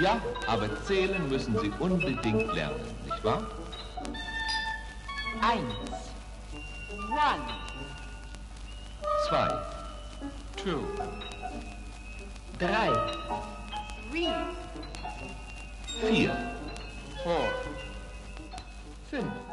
Ja, aber zählen müssen Sie unbedingt lernen, nicht wahr? 1. 1. 2. 2. 3. 3. 4. 4. 5.